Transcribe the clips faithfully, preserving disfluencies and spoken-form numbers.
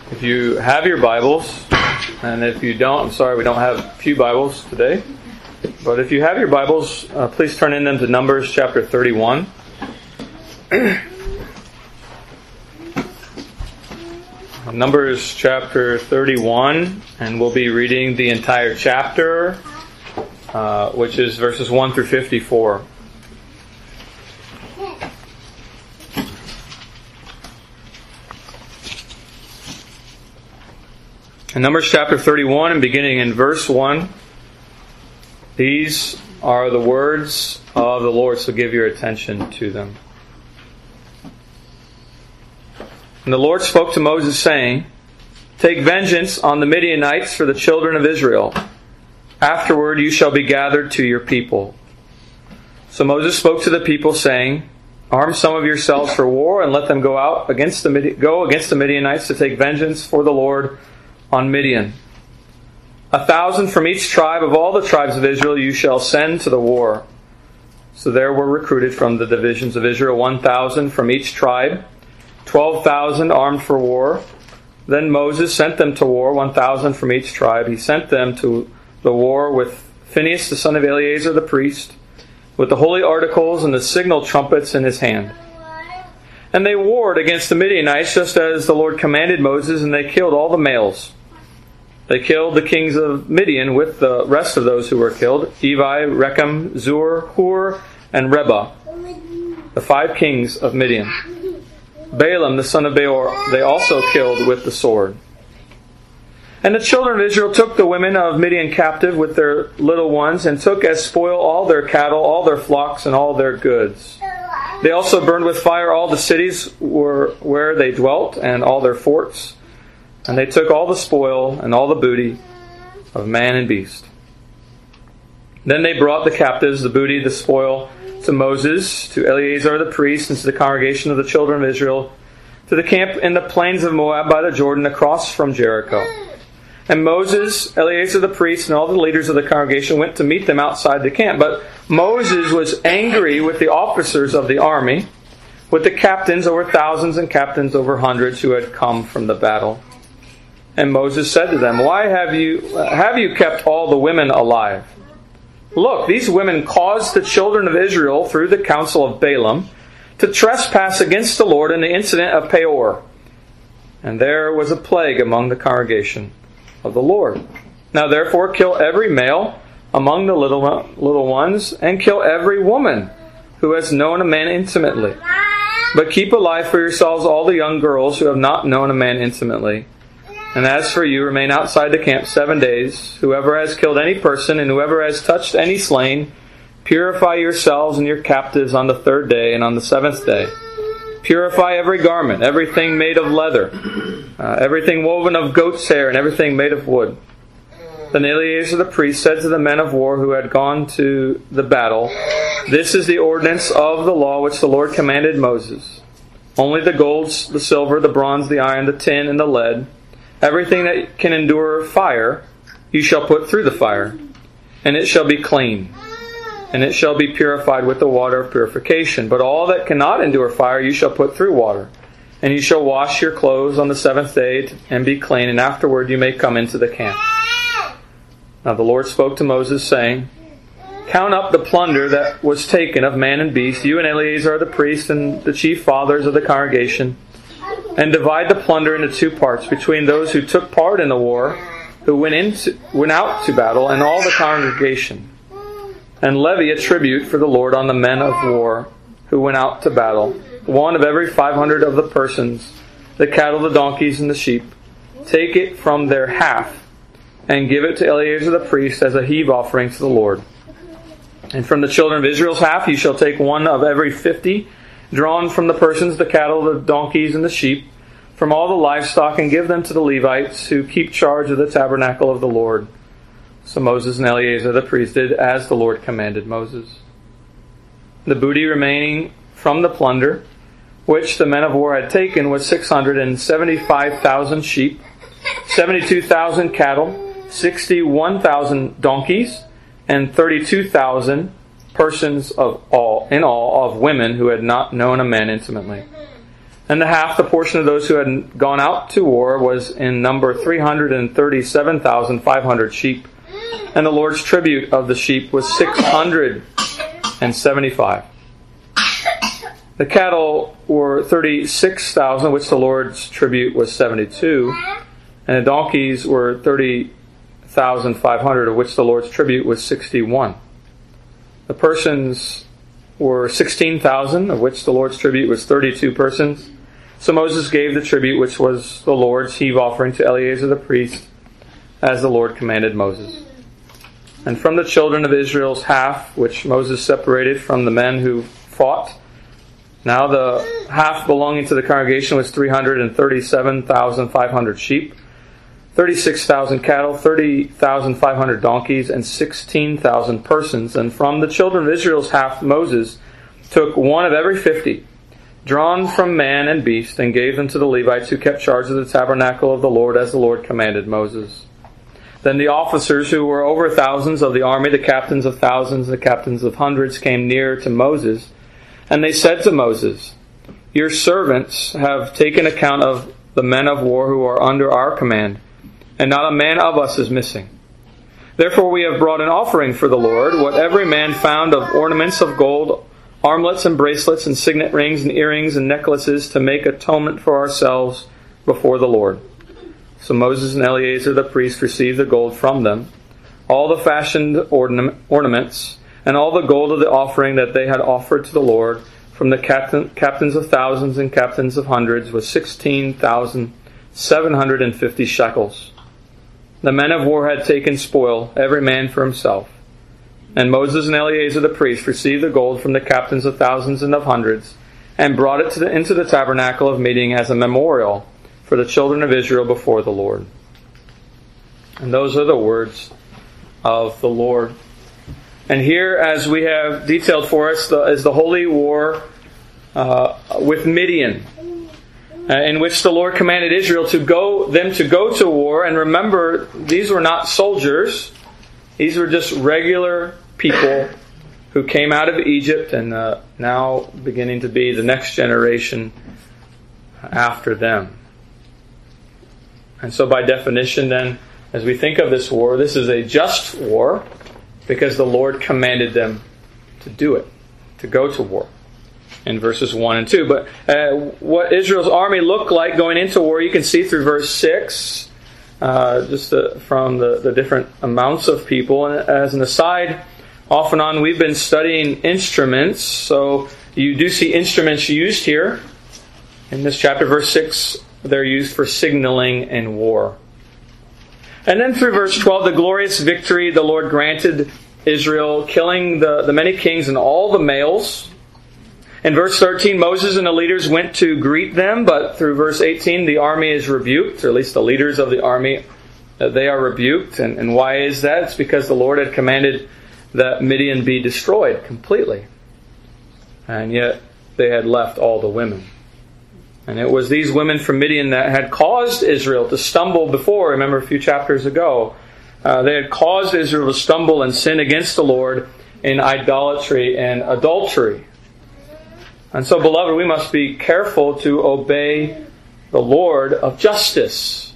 If you have your Bibles, and if you don't, I'm sorry we don't have pew Bibles today, but if you have your Bibles, uh, please turn in them to Numbers chapter thirty-one. Numbers chapter thirty-one, and we'll be reading the entire chapter, uh, which is verses one through fifty-four. In Numbers chapter thirty-one, and beginning in verse one, these are the words of the Lord, so give your attention to them. And the Lord spoke to Moses, saying, "Take vengeance on the Midianites for the children of Israel. Afterward you shall be gathered to your people." So Moses spoke to the people, saying, "Arm some of yourselves for war, and let them go out against the Midi- go against the Midianites to take vengeance for the Lord on Midian. A thousand from each tribe of all the tribes of Israel you shall send to the war." So there were recruited from the divisions of Israel one thousand from each tribe, twelve thousand armed for war. Then Moses sent them to war, one thousand from each tribe. He sent them to the war with Phinehas the son of Eleazar the priest, with the holy articles and the signal trumpets in his hand. And they warred against the Midianites just as the Lord commanded Moses, and they killed all the males. They killed the kings of Midian with the rest of those who were killed, Evi, Rechem, Zur, Hur, and Reba, the five kings of Midian. Balaam, the son of Beor, they also killed with the sword. And the children of Israel took the women of Midian captive with their little ones, and took as spoil all their cattle, all their flocks, and all their goods. They also burned with fire all the cities were where they dwelt, and all their forts. And they took all the spoil and all the booty of man and beast. Then they brought the captives, the booty, the spoil, to Moses, to Eleazar the priest, and to the congregation of the children of Israel, to the camp in the plains of Moab by the Jordan, across from Jericho. And Moses, Eleazar the priest, and all the leaders of the congregation went to meet them outside the camp. But Moses was angry with the officers of the army, with the captains over thousands and captains over hundreds who had come from the battle. And Moses said to them, "Why have you have you kept all the women alive? Look, these women caused the children of Israel, through the counsel of Balaam, to trespass against the Lord in the incident of Peor. And there was a plague among the congregation of the Lord. Now therefore kill every male among the little little ones, and kill every woman who has known a man intimately. But keep alive for yourselves all the young girls who have not known a man intimately. And as for you, remain outside the camp seven days. Whoever has killed any person, and whoever has touched any slain, purify yourselves and your captives on the third day and on the seventh day. Purify every garment, everything made of leather, uh, everything woven of goat's hair, and everything made of wood." Then Eleazar the priest said to the men of war who had gone to the battle, "This is the ordinance of the law which the Lord commanded Moses. Only the gold, the silver, the bronze, the iron, the tin, and the lead, everything that can endure fire, you shall put through the fire, and it shall be clean, and it shall be purified with the water of purification. But all that cannot endure fire you shall put through water. And you shall wash your clothes on the seventh day and be clean, and afterward you may come into the camp." Now the Lord spoke to Moses, saying, "Count up the plunder that was taken of man and beast, you and Eleazar the priest and the chief fathers of the congregation, and divide the plunder into two parts between those who took part in the war, who went into, went out to battle, and all the congregation. And levy a tribute for the Lord on the men of war who went out to battle, one of every five hundred of the persons, the cattle, the donkeys, and the sheep. Take it from their half, and give it to Eleazar the priest as a heave offering to the Lord. And from the children of Israel's half you shall take one of every fifty, drawn from the persons, the cattle, the donkeys, and the sheep, from all the livestock, and give them to the Levites who keep charge of the tabernacle of the Lord." So Moses and Eleazar the priest did as the Lord commanded Moses. The booty remaining from the plunder, which the men of war had taken, was six hundred and seventy-five thousand sheep, seventy-two thousand cattle, sixty-one thousand donkeys, and thirty-two thousand persons of all in all of women who had not known a man intimately. And the half, the portion of those who had gone out to war, was in number three hundred thirty-seven thousand five hundred sheep. And the Lord's tribute of the sheep was six hundred seventy-five. The cattle were thirty-six thousand, of which the Lord's tribute was seventy-two. And the donkeys were thirty thousand five hundred, of which the Lord's tribute was sixty-one. The persons were sixteen thousand, of which the Lord's tribute was thirty-two persons. So Moses gave the tribute, which was the Lord's heave offering, to Eleazar the priest, as the Lord commanded Moses. And from the children of Israel's half, which Moses separated from the men who fought, now the half belonging to the congregation was three hundred thirty-seven thousand five hundred sheep, thirty-six thousand cattle, thirty thousand five hundred donkeys, and sixteen thousand persons. And from the children of Israel's half, Moses took one of every fifty, drawn from man and beast, and gave them to the Levites who kept charge of the tabernacle of the Lord, as the Lord commanded Moses. Then the officers who were over thousands of the army, the captains of thousands, the captains of hundreds, came near to Moses, and they said to Moses, "Your servants have taken account of the men of war who are under our command, and not a man of us is missing. Therefore we have brought an offering for the Lord, what every man found of ornaments of gold, armlets and bracelets and signet rings and earrings and necklaces, to make atonement for ourselves before the Lord." So Moses and Eleazar the priest received the gold from them, all the fashioned ornaments, and all the gold of the offering that they had offered to the Lord from the captain, captains of thousands and captains of hundreds, was sixteen thousand seven hundred fifty shekels. The men of war had taken spoil, every man for himself. And Moses and Eleazar the priest received the gold from the captains of thousands and of hundreds, and brought it to the, into the tabernacle of meeting as a memorial for the children of Israel before the Lord. And those are the words of the Lord. And here, as we have detailed for us, the, is the holy war uh, with Midian, uh, in which the Lord commanded Israel to go them to go to war. And remember, these were not soldiers; these were just regular people who came out of Egypt and uh, now beginning to be the next generation after them. And so by definition then, as we think of this war, this is a just war because the Lord commanded them to do it, to go to war, in verses one and two. But uh, what Israel's army looked like going into war, you can see through verse six, uh, just uh, from the, the different amounts of people. And as an aside, off and on we've been studying instruments, so you do see instruments used here. In this chapter, verse six, they're used for signaling in war. And then through verse twelve, the glorious victory the Lord granted Israel, killing the, the many kings and all the males. In verse thirteen, Moses and the leaders went to greet them, but through verse eighteen, the army is rebuked, or at least the leaders of the army, uh, they are rebuked. And, and why is that? It's because the Lord had commanded that Midian be destroyed completely. And yet they had left all the women. And it was these women from Midian that had caused Israel to stumble before. Remember a few chapters ago. Uh, they had caused Israel to stumble and sin against the Lord in idolatry and adultery. And so, beloved, we must be careful to obey the Lord of justice.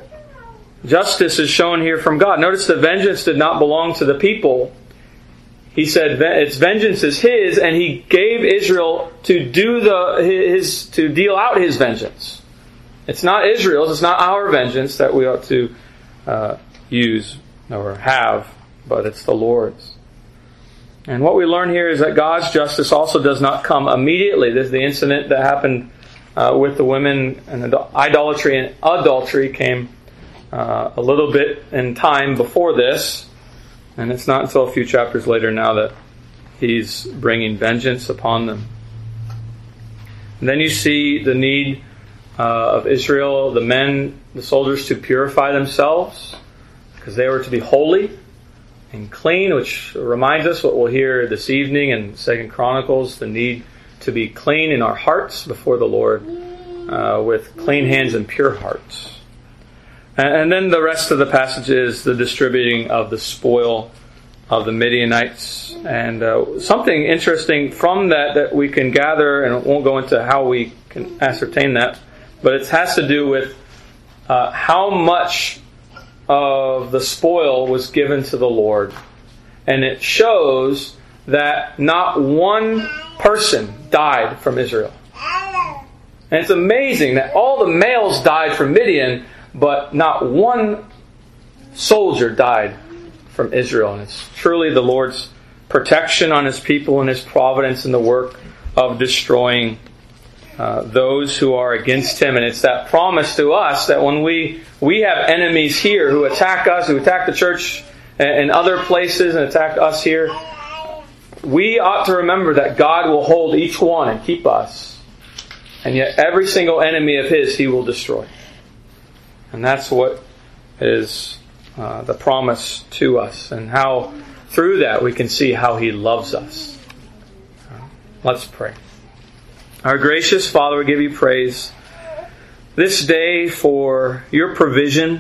Justice is shown here from God. Notice the vengeance did not belong to the people. He said its vengeance is His, and He gave Israel to do the his to deal out His vengeance. It's not Israel's, it's not our vengeance that we ought to uh, use or have, but it's the Lord's. And what we learn here is that God's justice also does not come immediately. This is the incident that happened uh, with the women, and the idolatry and adultery came uh, a little bit in time before this. And it's not until a few chapters later now that He's bringing vengeance upon them. And then you see the need uh, of Israel, the men, the soldiers, to purify themselves, because they were to be holy and clean, which reminds us what we'll hear this evening in Second Chronicles, the need to be clean in our hearts before the Lord, uh, with clean hands and pure hearts. And then the rest of the passage is the distributing of the spoil of the Midianites. And uh, something interesting from that that we can gather, and it won't go into how we can ascertain that. But it has to do with uh, how much of the spoil was given to the Lord. And it shows that not one person died from Israel. And it's amazing that all the males died from Midian, but not one soldier died from Israel. And it's truly the Lord's protection on His people and His providence in the work of destroying uh, those who are against Him. And it's that promise to us that when we we have enemies here who attack us, who attack the church in other places and attack us here, we ought to remember that God will hold each one and keep us. And yet every single enemy of His He will destroy. And that's what is uh, the promise to us. And how through that we can see how He loves us. Let's pray. Our gracious Father, we give You praise this day for Your provision.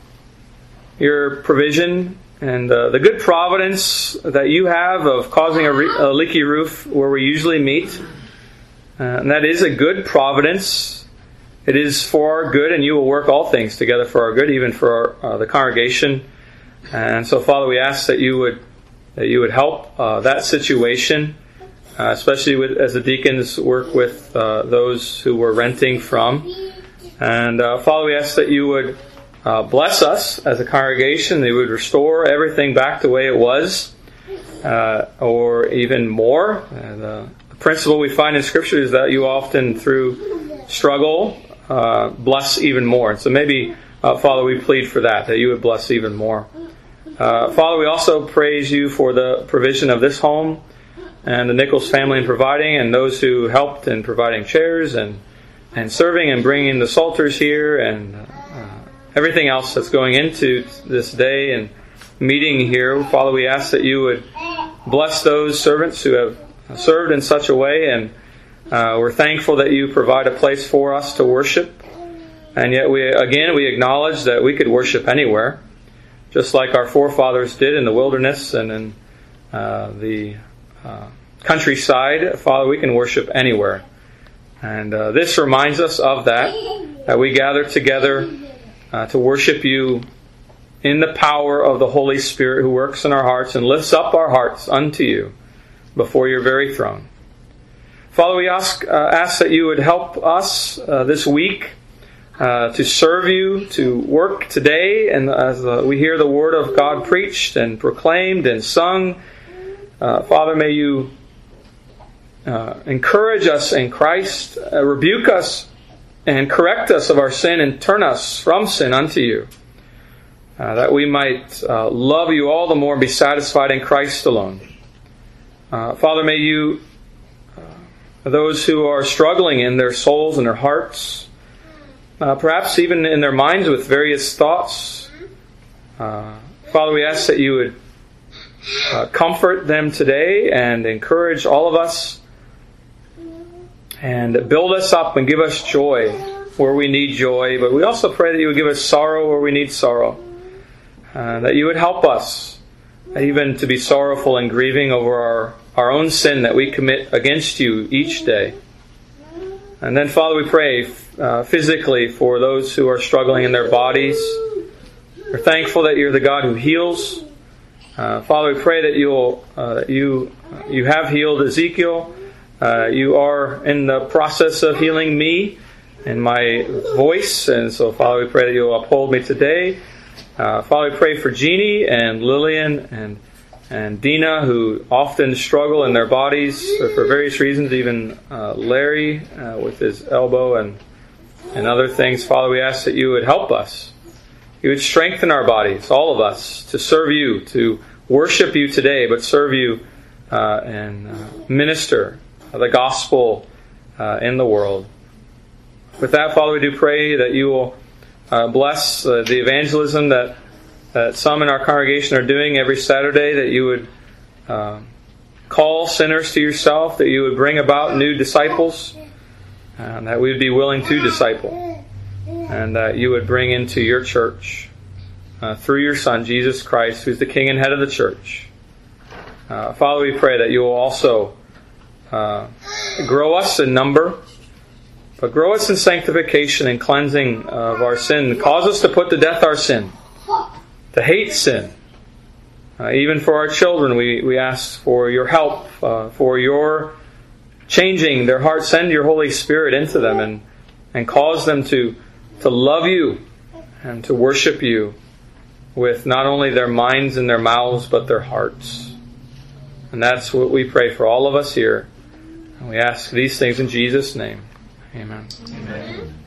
Your provision and uh, the good providence that You have of causing a, re- a leaky roof where we usually meet. Uh, and that is a good providence. It is for our good, and You will work all things together for our good, even for our, uh, the congregation. And so, Father, we ask that You would that You would help uh, that situation, uh, especially with, as the deacons work with uh, those who we're renting from. And uh, Father, we ask that You would uh, bless us as a congregation. That You would restore everything back the way it was, uh, or even more. And, uh, the principle we find in Scripture is that You often, through struggle, uh, bless even more. And so maybe, uh, Father, we plead for that, that You would bless even more. Uh, Father, we also praise You for the provision of this home and the Nichols family in providing, and those who helped in providing chairs and and serving and bringing the psalters here, and uh, everything else that's going into this day and meeting here. Father, we ask that You would bless those servants who have served in such a way, and uh, we're thankful that You provide a place for us to worship. And yet, we again, we acknowledge that we could worship anywhere, just like our forefathers did in the wilderness and in uh, the uh, countryside. Father, we can worship anywhere. And uh, this reminds us of that, that we gather together uh, to worship You in the power of the Holy Spirit who works in our hearts and lifts up our hearts unto You before Your very throne. Father, we ask, uh, ask that You would help us uh, this week Uh, to serve You, to work today, and as uh, we hear the Word of God preached and proclaimed and sung, uh, Father, may You uh, encourage us in Christ, uh, rebuke us and correct us of our sin, and turn us from sin unto You, uh, that we might uh, love You all the more and be satisfied in Christ alone. Uh, Father, may You, uh, those who are struggling in their souls and their hearts, Uh, perhaps even in their minds with various thoughts, Uh, Father, we ask that You would uh, comfort them today and encourage all of us and build us up and give us joy where we need joy. But we also pray that You would give us sorrow where we need sorrow. Uh, that You would help us even to be sorrowful and grieving over our, our own sin that we commit against You each day. And then, Father, we pray uh, physically for those who are struggling in their bodies. We're thankful that You're the God who heals. Uh, Father, we pray that you'll, uh, you you have healed Ezekiel. Uh, you are in the process of healing me and my voice. And so, Father, we pray that You'll uphold me today. Uh, Father, we pray for Jeannie and Lillian and and Dina, who often struggle in their bodies for various reasons, even uh, Larry uh, with his elbow and and other things. Father, we ask that You would help us. You would strengthen our bodies, all of us, to serve You, to worship You today, but serve You uh, and uh, minister the gospel uh, in the world. With that, Father, we do pray that You will uh, bless uh, the evangelism that that some in our congregation are doing every Saturday, that You would uh, call sinners to Yourself, that You would bring about new disciples, and that we would be willing to disciple, and that You would bring into Your church uh, through Your Son, Jesus Christ, who's the King and head of the church. Uh, Father, we pray that You will also uh, grow us in number, But grow us in sanctification and cleansing of our sin. Cause us to put to death our sin, to hate sin. Uh, even for our children, we, we ask for your help, uh, for your changing their hearts. Send your Holy Spirit into them and, and cause them to, to love you and to worship you with not only their minds and their mouths, but their hearts. And that's what we pray for all of us here. And we ask these things in Jesus' name. Amen. Amen.